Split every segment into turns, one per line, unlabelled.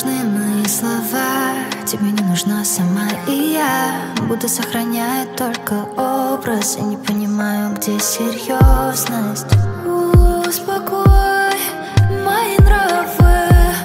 нужны мои слова, тебе не нужна сама, и я буду сохранять только образ. Я не понимаю, где серьезность. Успокой мои нравы,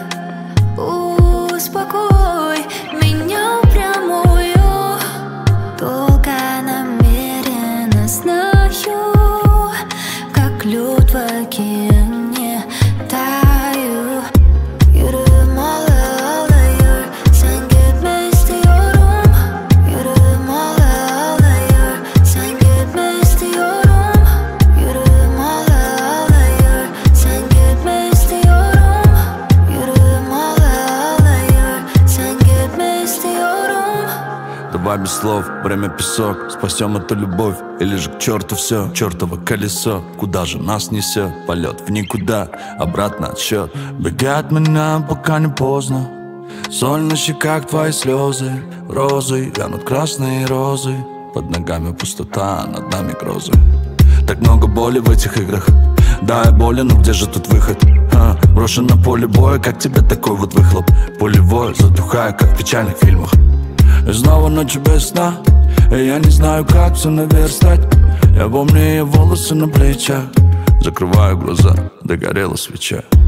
успокой меня прямую. Долго намеренно знаю, как лед в океане таю. Yürüdüm ağlıyor, sen gitme istiyorum. Yürüdüm ağlıyor, sen gitme istiyorum. Yürüdüm ağlıyor, sen gitme istiyorum. Yürüdüm ağlıyor, sen gitme istiyorum.
Давай без слов, время песок, спасем эту любовь или же к черту все, чертово колесо. Куда же нас несет, полет в никуда, обратно отсчет. Бегай от меня, пока не поздно. Соль на щеках, твои слезы, розы, вянут красные розы. Под ногами пустота, над нами грозы. Так много боли в этих играх. Да, я болен, но где же тут выход? Брошен на поле боя, как тебе такой вот выхлоп? Пулевой, затухая, как в печальных фильмах. И снова ночь без сна, и я не знаю, как все наверстать. Я помню ее волосы на плечах, закрываю глаза, догорела свеча.